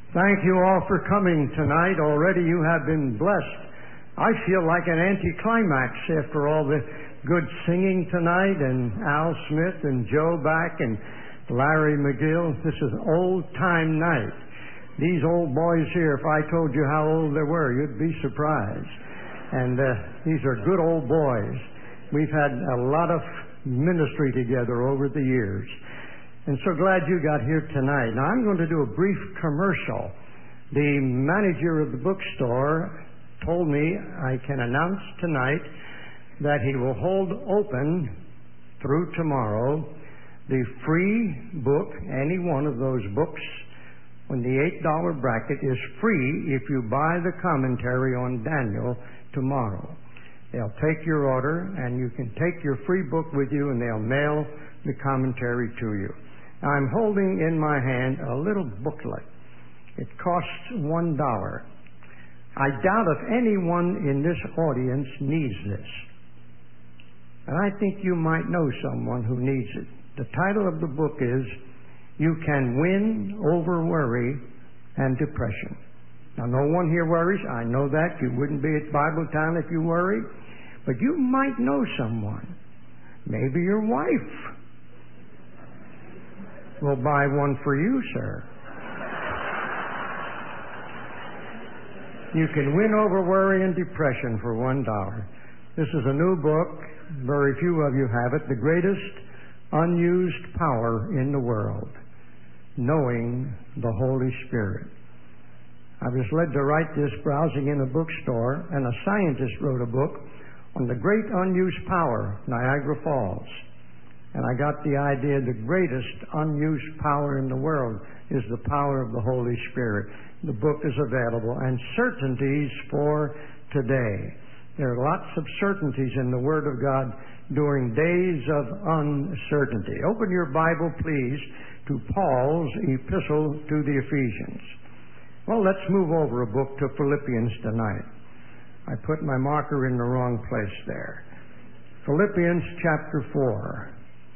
Thank you all for coming tonight. Already you have been blessed. I feel like an anticlimax after all the good singing tonight, and Al Smith and Joe back and Larry McGill. This is an old-time night. These old boys here, if I told you how old they were, you'd be surprised. And these are good old boys. We've had a lot of ministry together over the years. And so glad you got here tonight. Now, I'm going to do a brief commercial. The manager of the bookstore told me I can announce tonight that he will hold open through tomorrow the free book. Any one of those books on the $8 bracket is free if you buy the commentary on Daniel tomorrow. They'll take your order, and you can take your free book with you, and they'll mail the commentary to you. Now, I'm holding in my hand a little booklet. It costs $1. I doubt if anyone in this audience needs this. And I think you might know someone who needs it. The title of the book is You Can Win Over Worry and Depression. Now, no one here worries. I know that. You wouldn't be at Bible Town if you worry. But you might know someone. Maybe your wife. We'll buy one for you, sir. You Can Win Over Worry and Depression for $1. This is a new book. Very few of you have it. The Greatest Unused Power in the World. Knowing the Holy Spirit. I was led to write this browsing in a bookstore, and a scientist wrote a book on the great unused power, Niagara Falls. And I got the idea the greatest unused power in the world is the power of the Holy Spirit. The book is available. And certainties for today. There are lots of certainties in the Word of God during days of uncertainty. Open your Bible, please, to Paul's epistle to the Ephesians. Well, let's move over a book to Philippians tonight. I put my marker in the wrong place there. Philippians chapter 4.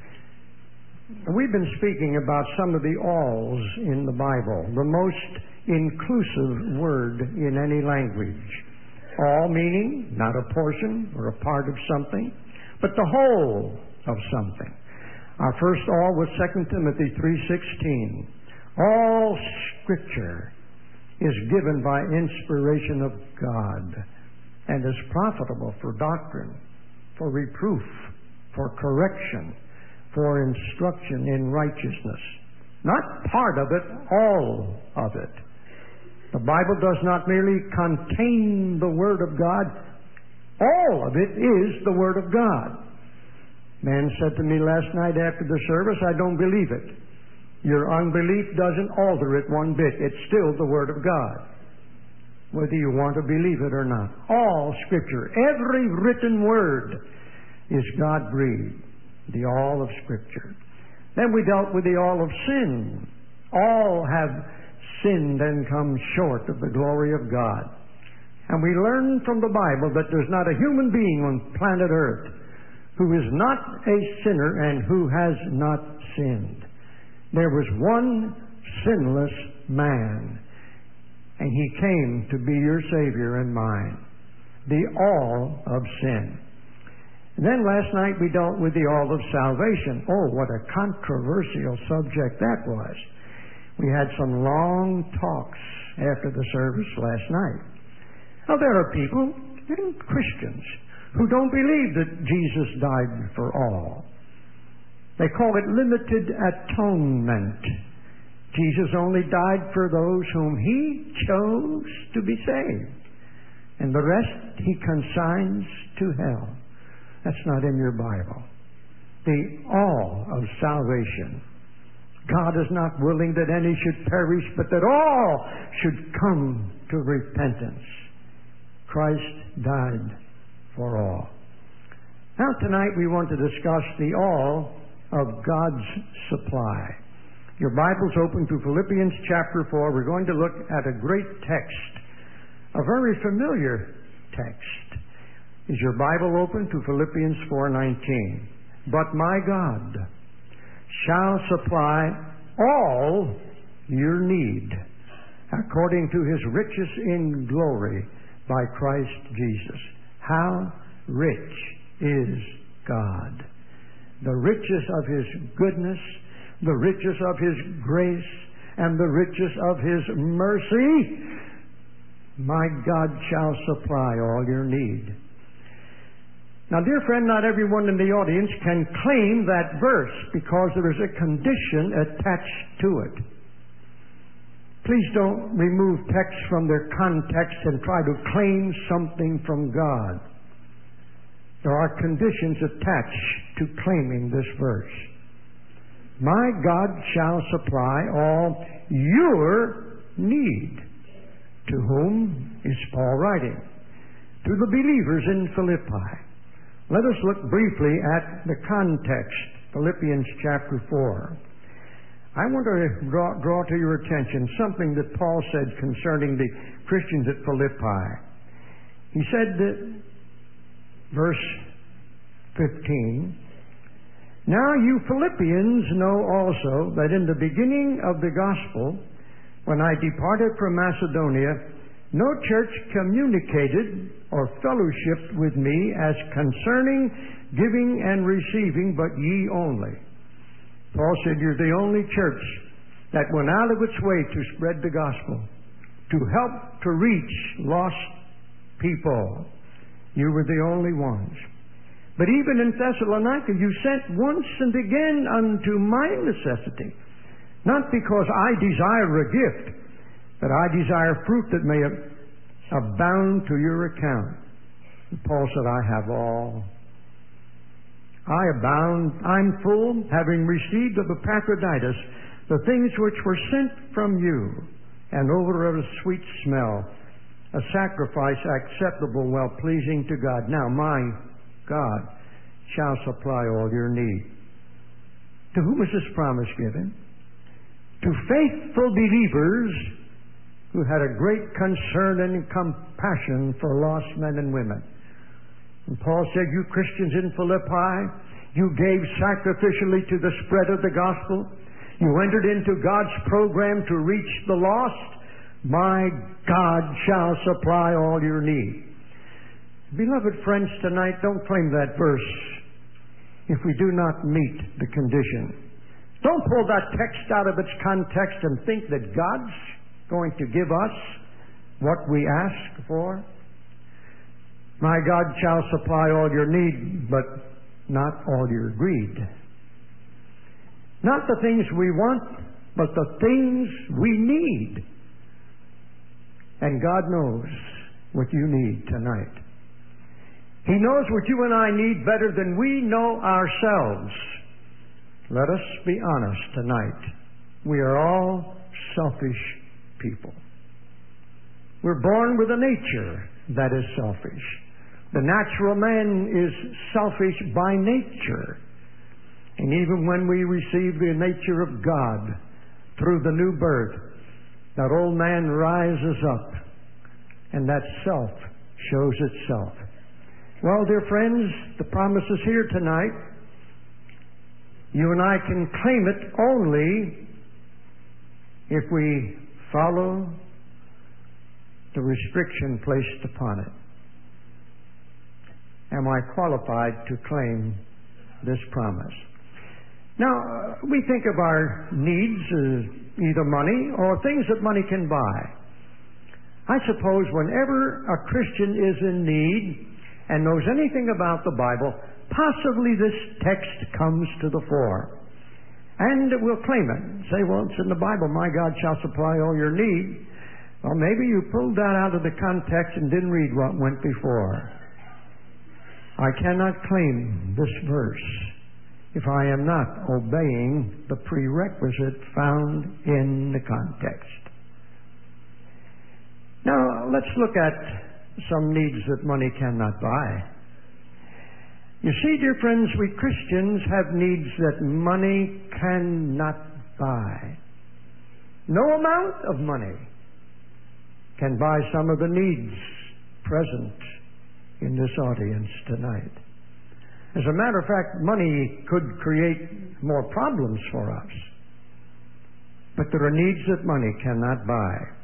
We've been speaking about some of the alls in the Bible, the most inclusive word in any language. All meaning not a portion or a part of something, but the whole of something. Our first all was 2 Timothy 3:16. All Scripture is given by inspiration of God and is profitable for doctrine, for reproof, for correction, for instruction in righteousness. Not part of it, all of it. The Bible does not merely contain the Word of God. All of it is the Word of God. Man said to me last night after the service, I don't believe it. Your unbelief doesn't alter it one bit. It's still the Word of God, whether you want to believe it or not. All Scripture, every written word is God-breathed. The all of Scripture. Then we dealt with the all of sin. All have sinned and come short of the glory of God. And we learned from the Bible that there's not a human being on planet Earth who is not a sinner and who has not sinned. There was one sinless man, and he came to be your Savior and mine. The all of sin. And then last night we dealt with the all of salvation. Oh, what a controversial subject that was. We had some long talks after the service last night. Now, there are people, even Christians, who don't believe that Jesus died for all. They call it limited atonement. Jesus only died for those whom He chose to be saved. And the rest He consigns to hell. That's not in your Bible. The all of salvation. God is not willing that any should perish, but that all should come to repentance. Christ died for all. Now tonight we want to discuss the all of God's supply. Your Bible's open to Philippians chapter 4. We're going to look at a great text, a very familiar text. Is your Bible open to Philippians 4:19? But my God shall supply all your need according to His riches in glory by Christ Jesus. How rich is God! The riches of His goodness, the riches of His grace, and the riches of His mercy. My God shall supply all your need. Now, dear friend, not everyone in the audience can claim that verse because there is a condition attached to it. Please don't remove texts from their context and try to claim something from God. There are conditions attached to claiming this verse. My God shall supply all your need. To whom is Paul writing? To the believers in Philippi. Let us look briefly at the context, Philippians chapter 4. I want to draw to your attention something that Paul said concerning the Christians at Philippi. He said that, verse 15, Now you Philippians know also that in the beginning of the gospel, when I departed from Macedonia, no church communicated or fellowshiped with me as concerning giving and receiving, but ye only. Paul said, you're the only church that went out of its way to spread the gospel, to help to reach lost people. You were the only ones. But even in Thessalonica, you sent once and again unto my necessity, not because I desire a gift, but I desire fruit that may abound to your account. And Paul said, I have all. I abound, I'm full, having received of Epaphroditus the things which were sent from you, an odor of a sweet smell, a sacrifice acceptable, well-pleasing to God. Now my God shall supply all your need. To whom is this promise given? To faithful believers who had a great concern and compassion for lost men and women. And Paul said, you Christians in Philippi, you gave sacrificially to the spread of the gospel. You entered into God's program to reach the lost. My God shall supply all your need. Beloved friends, tonight, don't claim that verse if we do not meet the condition. Don't pull that text out of its context and think that God's going to give us what we ask for. My God shall supply all your need, but not all your greed. Not the things we want, but the things we need. And God knows what you need tonight. He knows what you and I need better than we know ourselves. Let us be honest tonight. We are all selfish people. We're born with a nature that is selfish. The natural man is selfish by nature. And even when we receive the nature of God through the new birth, that old man rises up and that self shows itself. Well, dear friends, the promise is here tonight. You and I can claim it only if we follow the restriction placed upon it. Am I qualified to claim this promise? Now, we think of our needs as either money or things that money can buy. I suppose whenever a Christian is in need and knows anything about the Bible, possibly this text comes to the fore. And we'll claim it. Say, well, it's in the Bible, my God shall supply all your need. Well, maybe you pulled that out of the context and didn't read what went before. I cannot claim this verse if I am not obeying the prerequisite found in the context. Now, let's look at some needs that money cannot buy. You see, dear friends, we Christians have needs that money cannot buy. No amount of money can buy some of the needs present in this audience tonight. As a matter of fact, money could create more problems for us. But there are needs that money cannot buy.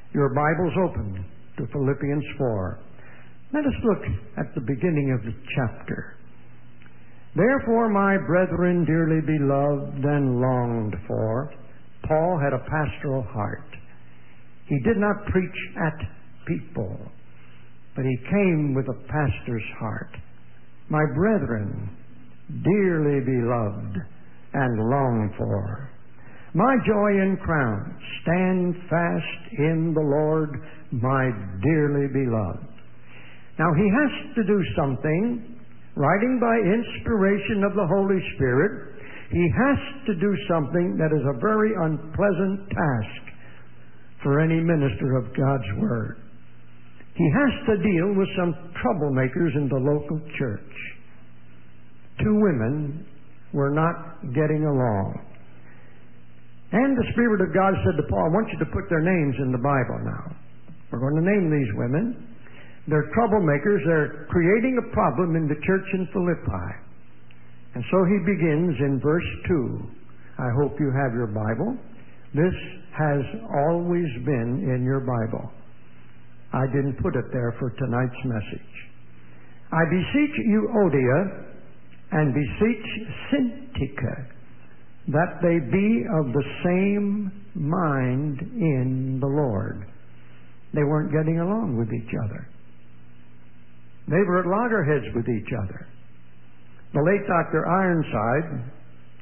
your Bible's open to Philippians 4. Let us look at the beginning of the chapter. Therefore, my brethren, dearly beloved and longed for, Paul had a pastoral heart. He did not preach at people, but he came with a pastor's heart. My brethren, dearly beloved and longed for, my joy and crown, stand fast in the Lord, my dearly beloved. Now he has to do something, writing by inspiration of the Holy Spirit. He has to do something that is a very unpleasant task for any minister of God's Word. He has to deal with some troublemakers in the local church. Two women were not getting along. And the Spirit of God said to Paul, I want you to put their names in the Bible now. We're going to name these women. They're troublemakers. They're creating a problem in the church in Philippi. And so he begins in verse 2. I hope you have your Bible. This has always been in your Bible. I didn't put it there for tonight's message. I beseech you, Euodia, and beseech Syntyche, that they be of the same mind in the Lord. They weren't getting along with each other. They were at loggerheads with each other. The late Dr. Ironside,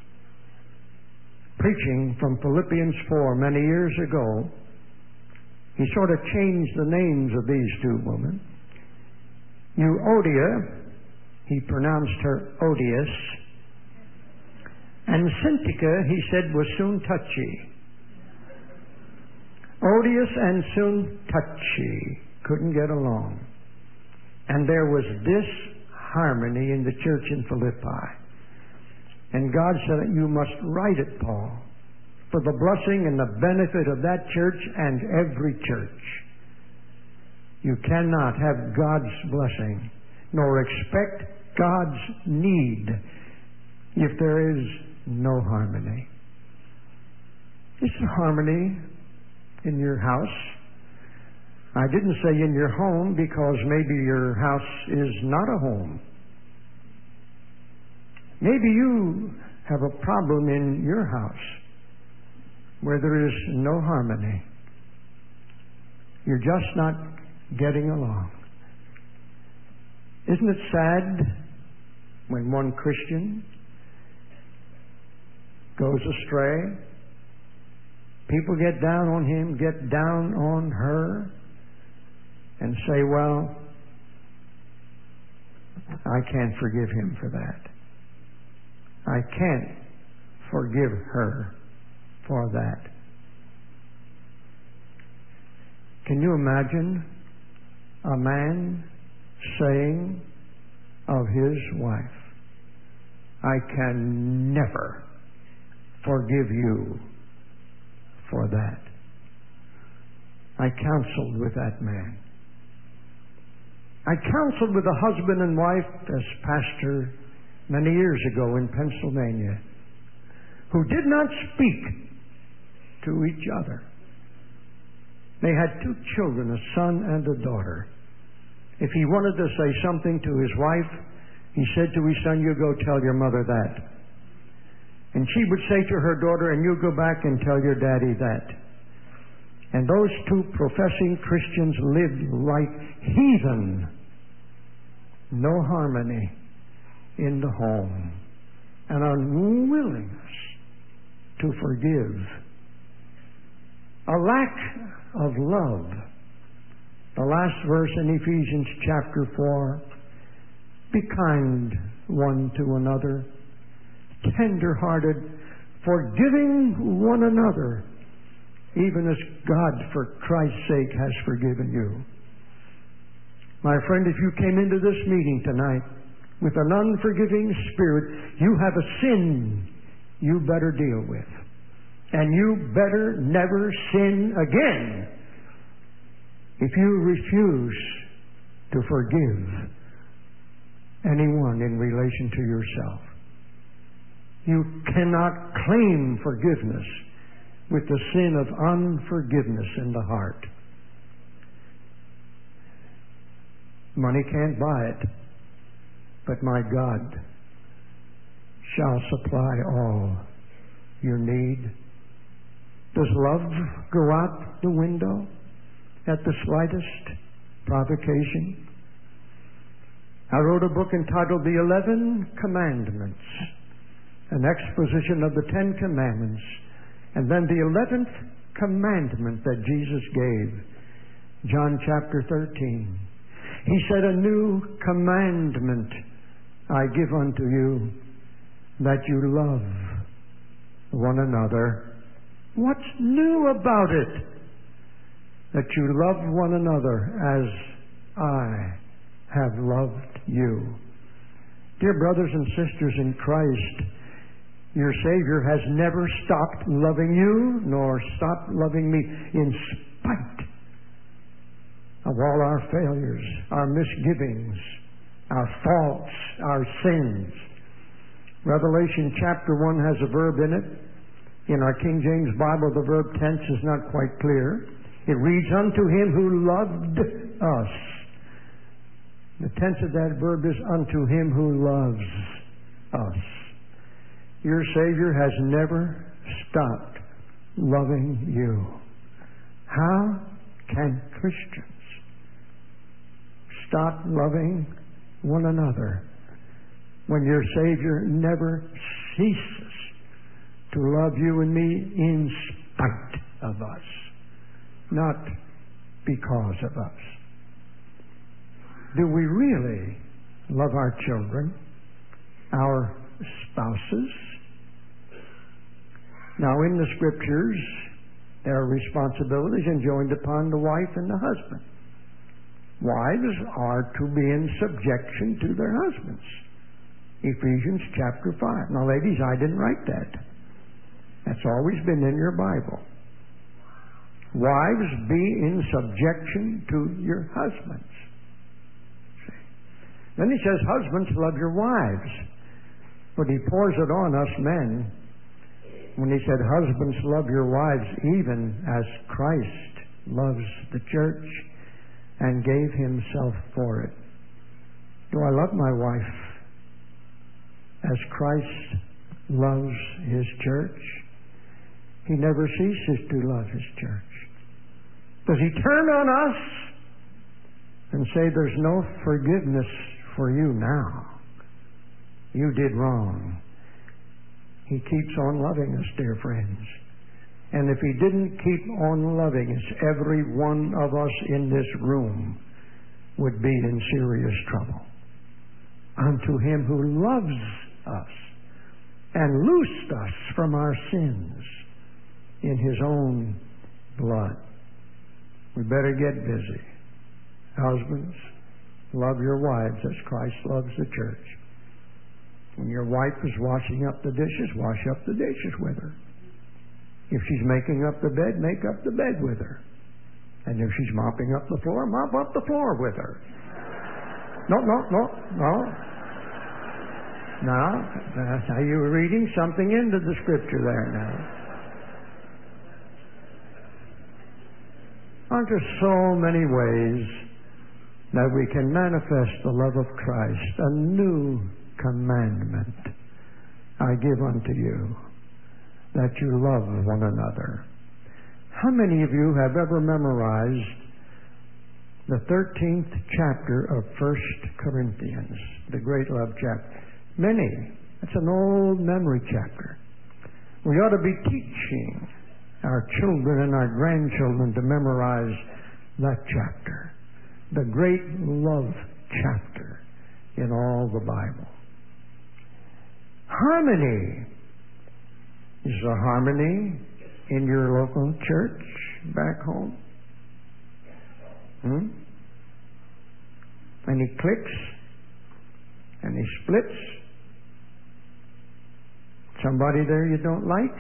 preaching from Philippians 4 many years ago, he sort of changed the names of these two women. Euodia, he pronounced her odious, and Syntyche, he said, was soon touchy. Odious and soon touchy. Couldn't get along. And there was disharmony in the church in Philippi. And God said, you must write it, Paul, for the blessing and the benefit of that church and every church. You cannot have God's blessing, nor expect God's need if there is no harmony. Is there harmony in your house? I didn't say in your home because maybe your house is not a home. Maybe you have a problem in your house where there is no harmony. You're just not getting along. Isn't it sad when one Christian goes astray? People get down on him, get down on her, and say, well, I can't forgive him for that. I can't forgive her for that. Can you imagine a man saying of his wife, I can never forgive you for that? I counseled with that man. I counseled with a husband and wife as pastor many years ago in Pennsylvania who did not speak to each other. They had two children, a son and a daughter. If he wanted to say something to his wife, he said to his son, you go tell your mother that. And she would say to her daughter, and you go back and tell your daddy that. And those two professing Christians lived like heathen. No harmony in the home. An unwillingness to forgive. A lack of love. The last verse in Ephesians chapter 4. Be kind one to another, tender-hearted, forgiving one another, even as God, for Christ's sake, has forgiven you. My friend, if you came into this meeting tonight with an unforgiving spirit, you have a sin you better deal with. And you better never sin again if you refuse to forgive anyone in relation to yourself. You cannot claim forgiveness with the sin of unforgiveness in the heart. Money can't buy it. But my God shall supply all your need. Does love go out the window at the slightest provocation? I wrote a book entitled The 11 Commandments, an exposition of the 10 Commandments, and then the 11th commandment that Jesus gave, John chapter 13. He said, a new commandment I give unto you, that you love one another. What's new about it? That you love one another as I have loved you. Dear brothers and sisters in Christ, your Savior has never stopped loving you, nor stopped loving me, in spite of all our failures, our misgivings, our faults, our sins. Revelation chapter 1 has a verb in it. In our King James Bible, the verb tense is not quite clear. It reads, unto him who loved us. The tense of that verb is unto him who loves us. Your Savior has never stopped loving you. How can Christians stop loving one another when your Savior never ceases to love you and me in spite of us, not because of us? Do we really love our children, our spouses? Now, in the Scriptures, there are responsibilities enjoined upon the wife and the husband. Wives are to be in subjection to their husbands. Ephesians chapter 5. Now, ladies, I didn't write that. That's always been in your Bible. Wives, be in subjection to your husbands. See? Then he says, husbands, love your wives. But he pours it on us men when he said, husbands, love your wives even as Christ loves the church and gave himself for it. Do I love my wife as Christ loves his church? He never ceases to love his church. Does he turn on us and say, there's no forgiveness for you now? You did wrong. He keeps on loving us, dear friends. And if he didn't keep on loving us, every one of us in this room would be in serious trouble. Unto him who loves us and loosed us from our sins in his own blood. We better get busy. Husbands, love your wives as Christ loves the church. When your wife is washing up the dishes, wash up the dishes with her. If she's making up the bed, make up the bed with her. And if she's mopping up the floor, mop up the floor with her. No. Now you're reading something into the Scripture there now. Aren't there so many ways that we can manifest the love of Christ? A new commandment I give unto you, that you love one another. How many of you have ever memorized the 13th chapter of 1 Corinthians, the great love chapter? Many. It's an old memory chapter. We ought to be teaching our children and our grandchildren to memorize that chapter, the great love chapter in all the Bible. Harmony. Is there harmony in your local church back home? Any cliques? Any splits? Somebody there you don't like?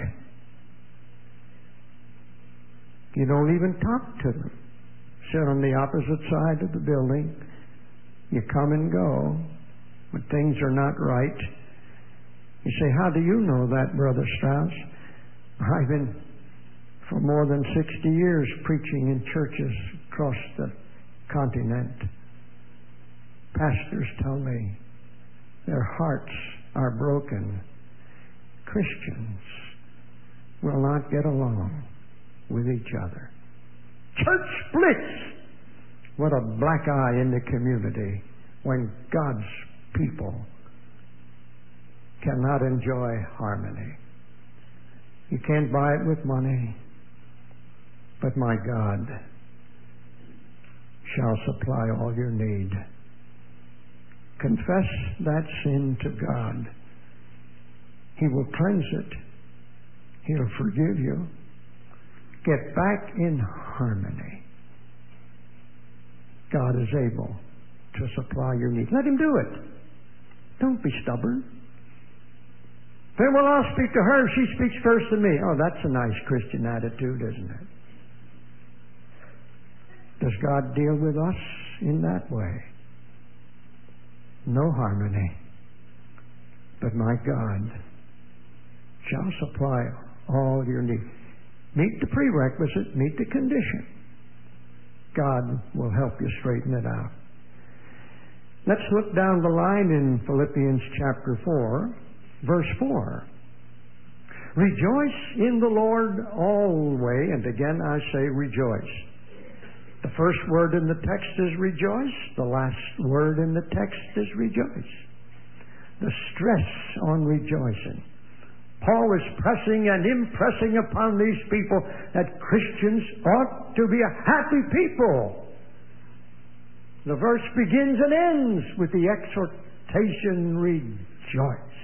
You don't even talk to them. Sit on the opposite side of the building. You come and go, but things are not right. You say, how do you know that, Brother Strauss? I've been for more than 60 years preaching in churches across the continent. pastors tell me their hearts are broken. Christians will not get along with each other. Church splits. What a black eye in the community when God's people cannot enjoy harmony. You can't buy it with money, but my God shall supply all your need. Confess that sin to God. He will cleanse it. He'll forgive you. Get back in harmony. God is able to supply your needs. Let Him do it. Don't be stubborn. Say, well, I'll speak to her. She speaks first to me. Oh, that's a nice Christian attitude, isn't it? Does God deal with us in that way? No harmony. But my God shall supply all your needs. Meet the prerequisite, meet the condition. God will help you straighten it out. Let's look down the line in Philippians chapter 4, verse 4. Rejoice in the Lord always, and again I say rejoice. The first word in the text is rejoice. The last word in the text is rejoice. The stress on rejoicing. Paul is pressing and impressing upon these people that Christians ought to be a happy people. The verse begins and ends with the exhortation, rejoice.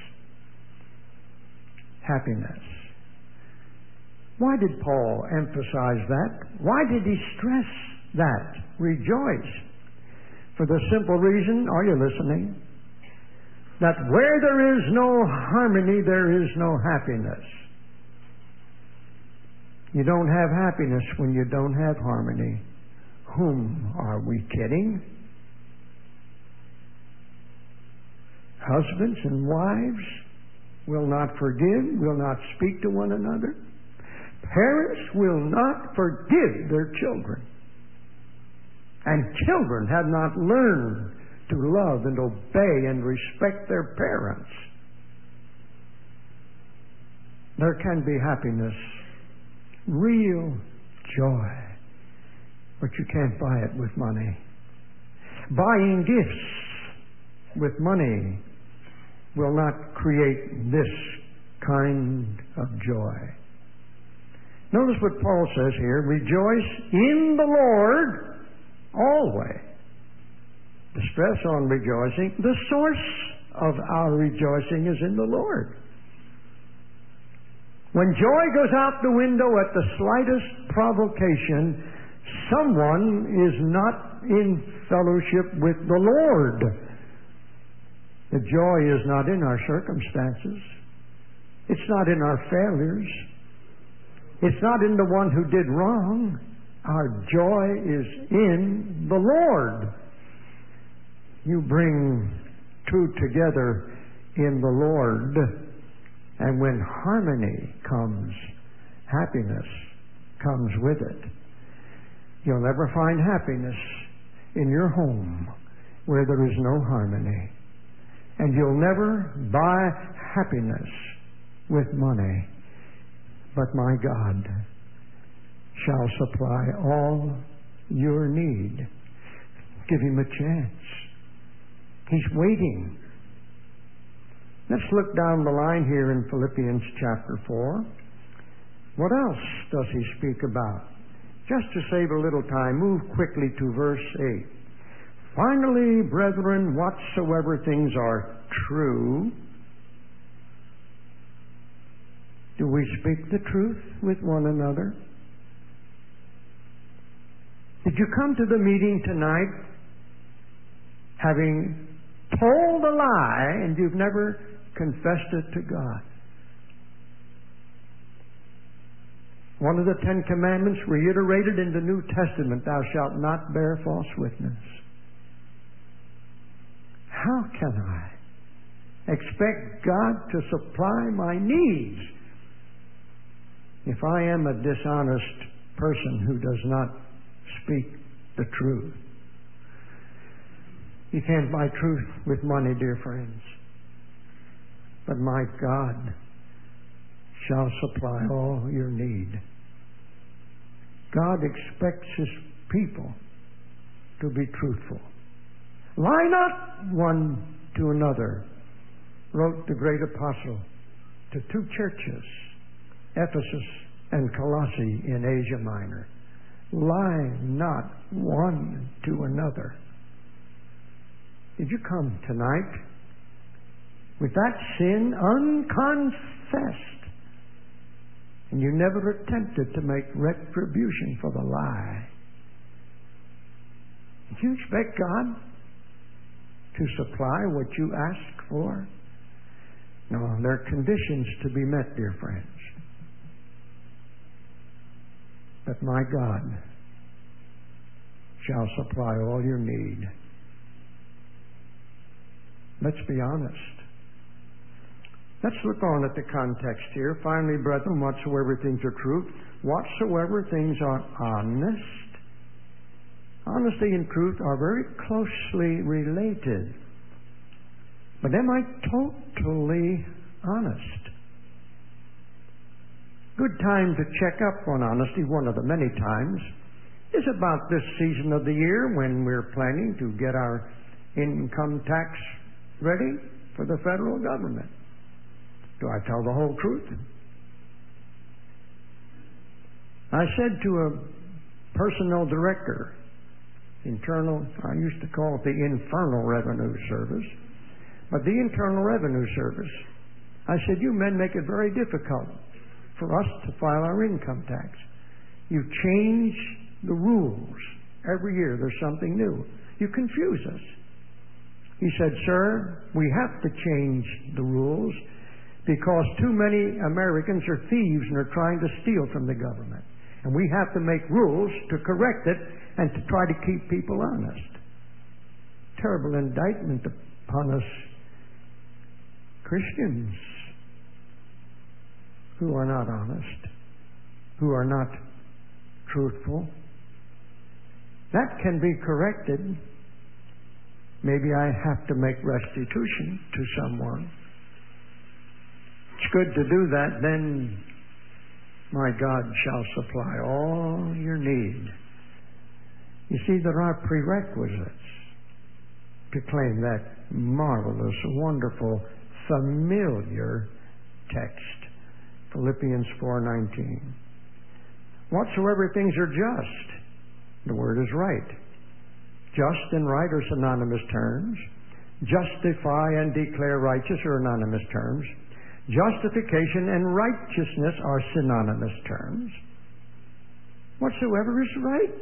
Happiness. Why did Paul emphasize that? Why did he stress that? Rejoice. For the simple reason, are you listening? That where there is no harmony, there is no happiness. You don't have happiness when you don't have harmony. Whom are we kidding? Husbands and wives will not forgive, will not speak to one another. Parents will not forgive their children. And children have not learned to love and obey and respect their parents. There can be happiness, real joy, but you can't buy it with money. Buying gifts with money will not create this kind of joy. Notice what Paul says here, rejoice in the Lord always. The stress on rejoicing, the source of our rejoicing is in the Lord. When joy goes out the window at the slightest provocation, someone is not in fellowship with the Lord. The joy is not in our circumstances. It's not in our failures. It's not in the one who did wrong. Our joy is in the Lord. You bring two together in the Lord, and when harmony comes, happiness comes with it. You'll never find happiness in your home where there is no harmony. And you'll never buy happiness with money. But my God shall supply all your need. Give Him a chance. He's waiting. Let's look down the line here in Philippians chapter 4. What else does he speak about? Just to save a little time, move quickly to verse 8. Finally, brethren, whatsoever things are true, do we speak the truth with one another? Did you come to the meeting tonight having told a lie and you've never confessed it to God? One of the 10 Commandments reiterated in the New Testament, thou shalt not bear false witness. How can I expect God to supply my needs if I am a dishonest person who does not speak the truth? You can't buy truth with money, dear friends. But my God shall supply all your need. God expects His people to be truthful. Lie not one to another, wrote the great apostle to two churches, Ephesus and Colossae in Asia Minor. Lie not one to another. Did you come tonight with that sin unconfessed, and you never attempted to make retribution for the lie? Did you expect God to supply what you ask for? No, there are conditions to be met, dear friends. But my God shall supply all your need. Let's be honest. Let's look on at the context here. Finally, brethren, whatsoever things are true, whatsoever things are honest. Honesty and truth are very closely related. But am I totally honest? Good time to check up on honesty, one of the many times, is about this season of the year when we're planning to get our income tax ready for the federal government. Do I tell the whole truth? I said to a personnel director, I used to call it the Infernal Revenue Service, but the Internal Revenue Service, I said, you men make it very difficult for us to file our income tax. You change the rules. Every year there's something new. You confuse us. He said, sir, we have to change the rules because too many Americans are thieves and are trying to steal from the government. And we have to make rules to correct it and to try to keep people honest. Terrible indictment upon us Christians who are not honest, who are not truthful. That can be corrected. Maybe I have to make restitution to someone. It's good to do that. Then my God shall supply all your need. You see, there are prerequisites to claim that marvelous, wonderful, familiar text. Philippians 4:19. Whatsoever things are just, the word is right. Just and right are synonymous terms. Justify and declare righteous are synonymous terms. Justification and righteousness are synonymous terms. Whatsoever is right.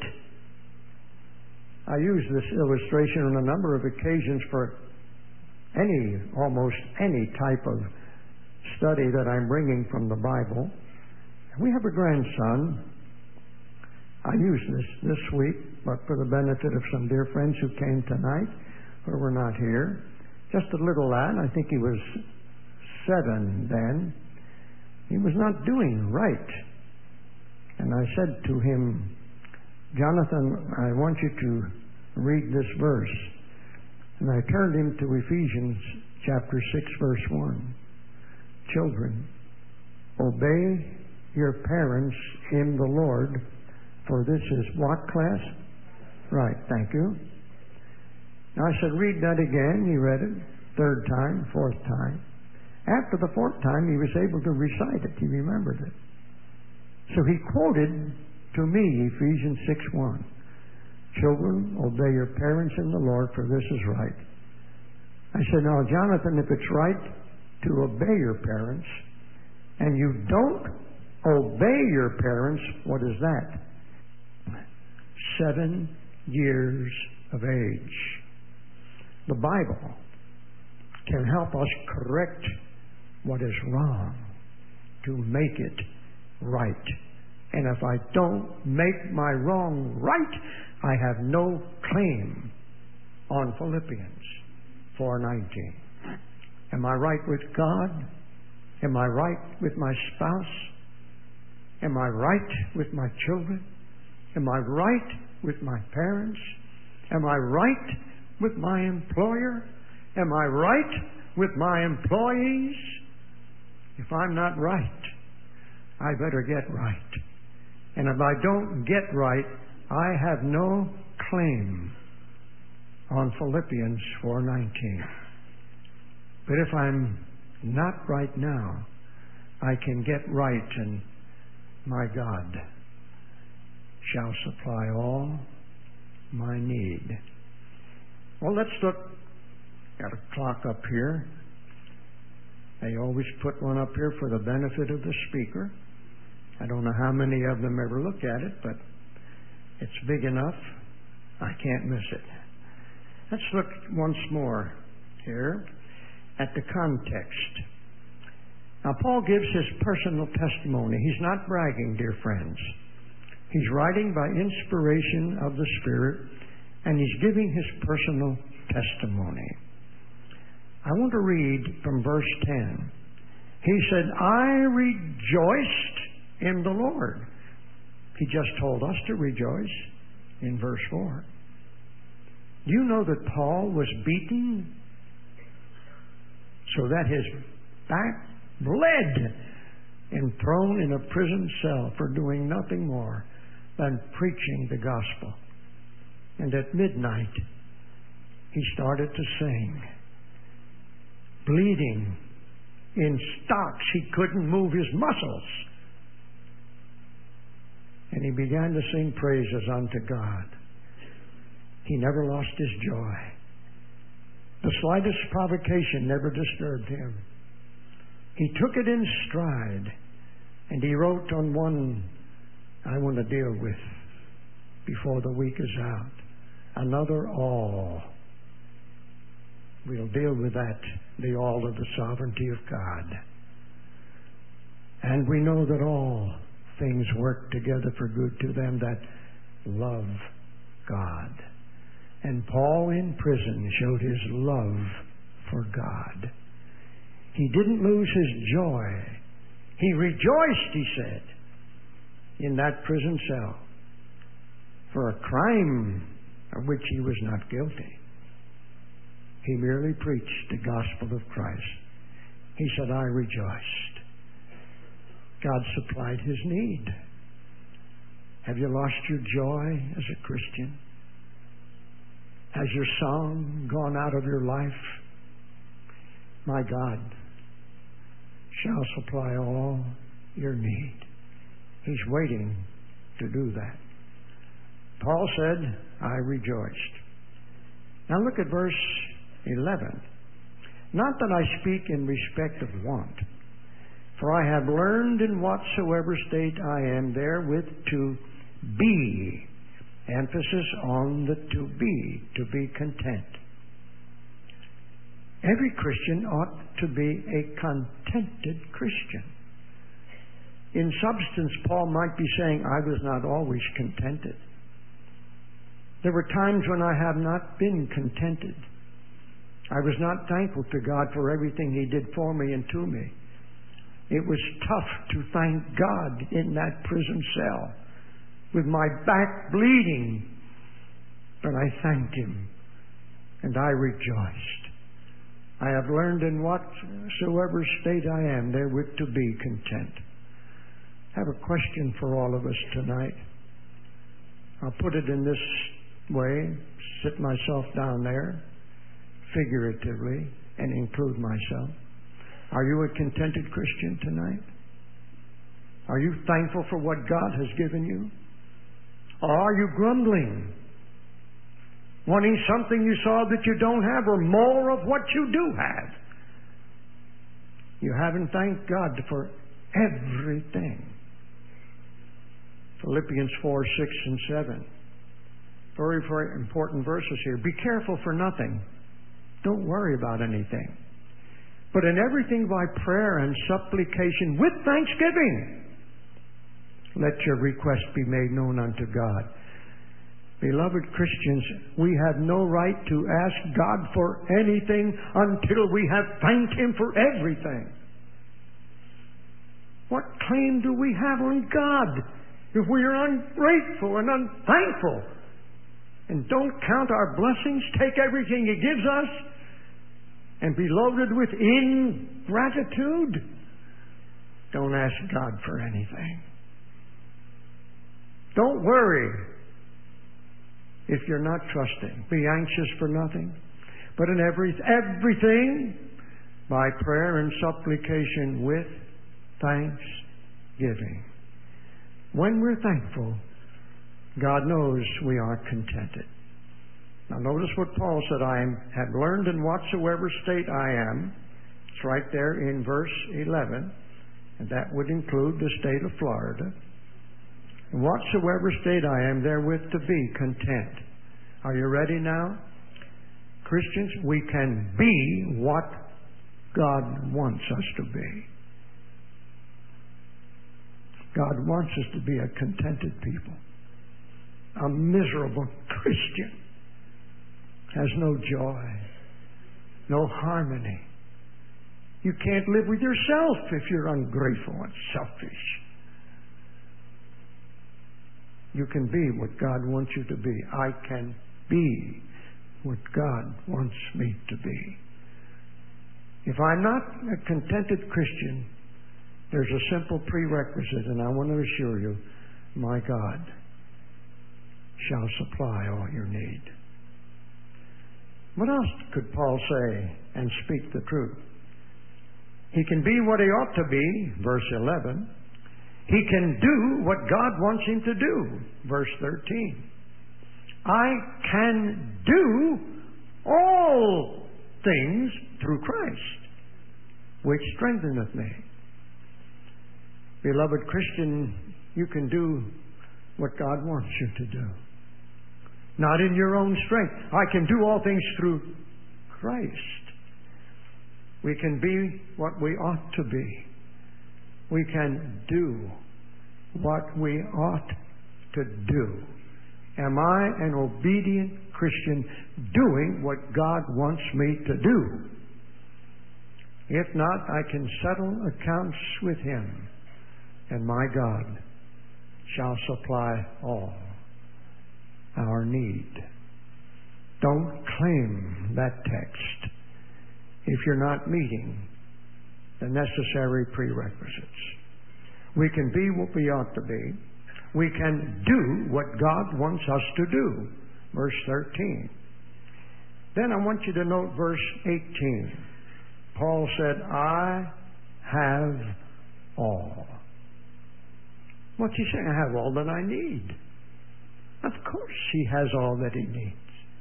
I use this illustration on a number of occasions for almost any type of study that I'm bringing from the Bible. We have a grandson. I use this week, but for the benefit of some dear friends who came tonight, who were not here. Just a little lad, I think he was 7 then. He was not doing right. And I said to him, Jonathan, I want you to read this verse. And I turned him to Ephesians chapter 6, verse 1. Children, obey your parents in the Lord, for this is what class? Right, thank you. Now I said, read that again. He read it 3rd time, 4th time. After the 4th time, he was able to recite it. He remembered it. So he quoted to me Ephesians 6:1. Children, obey your parents in the Lord, for this is right. I said, now, Jonathan, if it's right to obey your parents, and you don't obey your parents, what is that? 7 years of age. The Bible can help us correct what is wrong to make it right. And if I don't make my wrong right, I have no claim on Philippians 4:19. Am I right with God? Am I right with my spouse? Am I right with my children? Am I right with my parents? Am I right with my employer? Am I right with my employees? If I'm not right, I better get right. And if I don't get right, I have no claim on Philippians 4:19. But if I'm not right now, I can get right, and my God shall supply all my need. Well, let's look at a clock up here. They always put one up here for the benefit of the speaker. I don't know how many of them ever look at it, but it's big enough. I can't miss it. Let's look once more here at the context. Now, Paul gives his personal testimony. He's not bragging, dear friends. He's writing by inspiration of the Spirit, and he's giving his personal testimony. I want to read from verse 10. He said, I rejoiced in the Lord. He just told us to rejoice in verse 4. Do you know that Paul was beaten so that his back bled and thrown in a prison cell for doing nothing more than preaching the gospel? And at midnight, he started to sing, bleeding in stocks. He couldn't move his muscles. And he began to sing praises unto God. He never lost his joy. The slightest provocation never disturbed him. He took it in stride, and he wrote on one I want to deal with before the week is out. Another all. We'll deal with that, the all of the sovereignty of God. And we know that all things work together for good to them that love God. And Paul in prison showed his love for God. He didn't lose his joy. He rejoiced, he said, in that prison cell for a crime of which he was not guilty. He merely preached the gospel of Christ. He said, I rejoiced. God supplied his need. Have you lost your joy as a Christian? Has your song gone out of your life? My God shall supply all your need. He's waiting to do that. Paul said, I rejoiced. Now look at verse 11. Not that I speak in respect of want, for I have learned in whatsoever state I am therewith to be. Emphasis on the to be content. Every Christian ought to be a contented Christian. In substance, Paul might be saying, I was not always contented. There were times when I have not been contented. I was not thankful to God for everything He did for me and to me. It was tough to thank God in that prison cell with my back bleeding. But I thanked Him and I rejoiced. I have learned in whatsoever state I am therewith to be content. I have a question for all of us tonight. I'll put it in this way, sit myself down there, figuratively, and include myself. Are you a contented Christian tonight? Are you thankful for what God has given you? Or are you grumbling, wanting something you saw that you don't have, or more of what you do have? You haven't thanked God for everything. Philippians 4, 6, and 7. Very, very important verses here. Be careful for nothing. Don't worry about anything. But in everything by prayer and supplication with thanksgiving, let your request be made known unto God. Beloved Christians, we have no right to ask God for anything until we have thanked Him for everything. What claim do we have on God if we are ungrateful and unthankful? and don't count our blessings, take everything He gives us, and be loaded with ingratitude. Don't ask God for anything. Don't worry if you're not trusting. Be anxious for nothing, but in everything by prayer and supplication with thanksgiving. When we're thankful, God knows we are contented. Now notice what Paul said, I have learned in whatsoever state I am. It's right there in verse 11, and that would include the state of Florida. In whatsoever state I am, therewith to be content. Are you ready now? Christians, we can be what God wants us to be. God wants us to be a contented people. A miserable Christian has no joy, no harmony. You can't live with yourself if you're ungrateful and selfish. You can be what God wants you to be. I can be what God wants me to be. If I'm not a contented Christian, there's a simple prerequisite, and I want to assure you, my God shall supply all your need. What else could Paul say and speak the truth? He can be what he ought to be, verse 11. He can do what God wants him to do, verse 13. I can do all things through Christ, which strengtheneth me. Beloved Christian, you can do what God wants you to do. Not in your own strength. I can do all things through Christ. We can be what we ought to be. We can do what we ought to do. Am I an obedient Christian doing what God wants me to do? If not, I can settle accounts with Him, and my God shall supply all our need. Don't claim that text if you're not meeting the necessary prerequisites. We can be what we ought to be. We can do what God wants us to do. Verse 13. Then I want you to note verse 18. Paul said, I have all. What's he saying? I have all that I need. Of course he has all that he needs.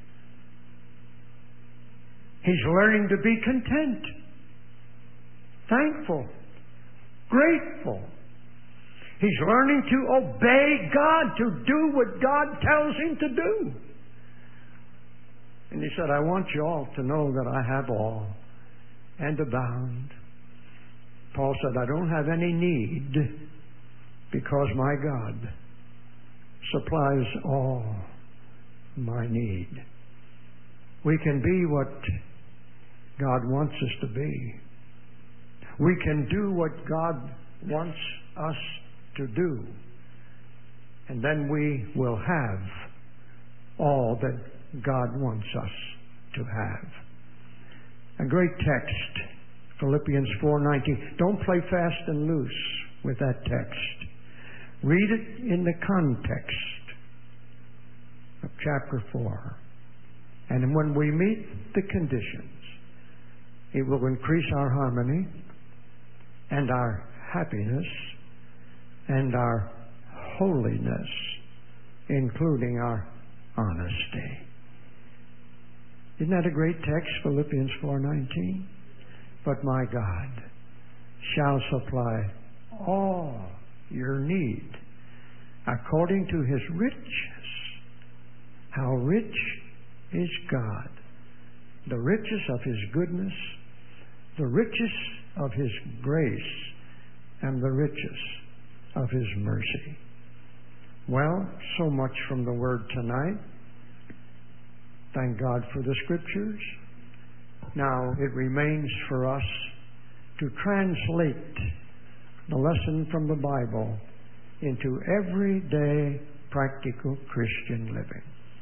He's learning to be content, thankful, grateful. He's learning to obey God, to do what God tells him to do. And he said, I want you all to know that I have all and abound. Paul said, I don't have any need because my God supplies all my need. We can be what God wants us to be. We can do what God wants us to do. And then we will have all that God wants us to have. A great text, Philippians 4:19. Don't play fast and loose with that text. Read it in the context of chapter 4. And when we meet the conditions, it will increase our harmony and our happiness and our holiness, including our honesty. Isn't that a great text, Philippians 4:19? But my God shall supply all your need according to His riches. How rich is God? The riches of His goodness, the riches of His grace, and the riches of His mercy. Well, so much from the Word tonight. Thank God for the Scriptures. Now it remains for us to translate the lesson from the Bible into everyday practical Christian living.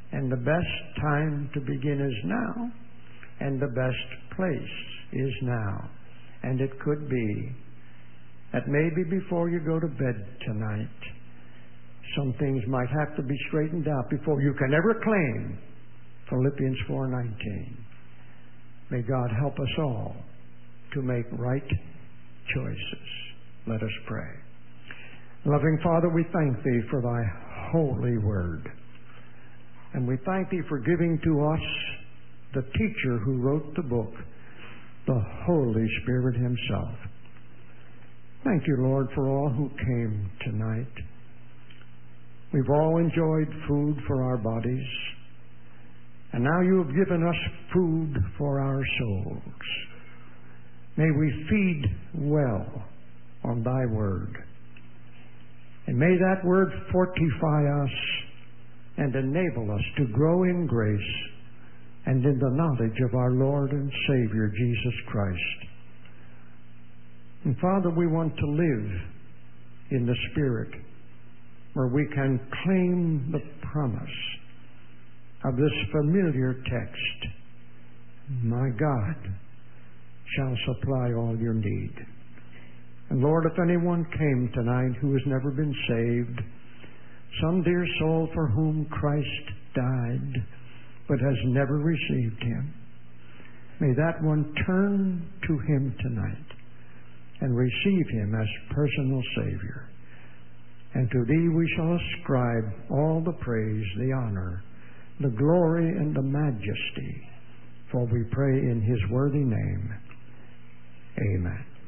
And the best time to begin is now. And the best place is now. And it could be that maybe before you go to bed tonight, some things might have to be straightened out before you can ever claim Philippians 4:19. May God help us all to make right choices. Let us pray. Loving Father, we thank Thee for Thy holy word. And we thank Thee for giving to us the teacher who wrote the book, the Holy Spirit Himself. Thank you, Lord, for all who came tonight. We've all enjoyed food for our bodies, and now you have given us food for our souls. May we feed well on Thy word, and may that word fortify us and enable us to grow in grace and in the knowledge of our Lord and Savior, Jesus Christ. And Father, we want to live in the Spirit, where we can claim the promise of this familiar text. My God shall supply all your need. And Lord, if anyone came tonight who has never been saved, some dear soul for whom Christ died but has never received Him, may that one turn to Him tonight and receive Him as personal Savior. And to Thee we shall ascribe all the praise, the honor, the glory, and the majesty, for we pray in His worthy name. Amen.